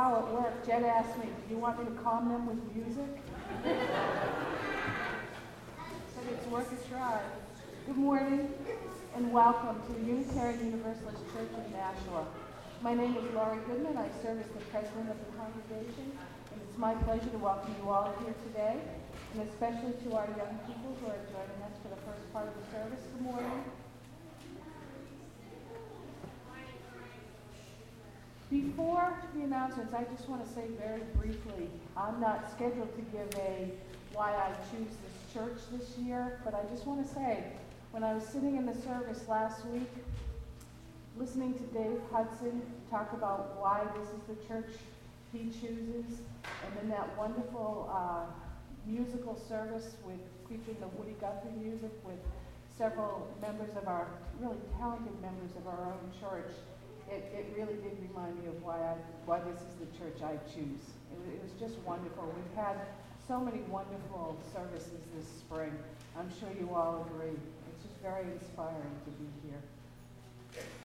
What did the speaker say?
how it worked. Jen asked me, do you want me to calm them with music? So it's worth a try. Good morning and welcome to the Unitarian Universalist Church in Nashua. My name is Laurie Goodman. I serve as the president of the congregation, and it's my pleasure to welcome you all here today, and especially to our young people who are joining us for the first part of the service. Good morning. Before the announcements, I just want to say very briefly, I'm not scheduled to give a why I choose this church this year, but I just want to say, when I was sitting in the service last week, listening to Dave Hudson talk about why this is the church he chooses, and then that wonderful musical service with featuring the Woody Guthrie music with several members of our, really talented members of our own church, it really did remind me of why this is the church I choose. It was just wonderful. We've had so many wonderful services this spring. I'm sure you all agree. It's just very inspiring to be here.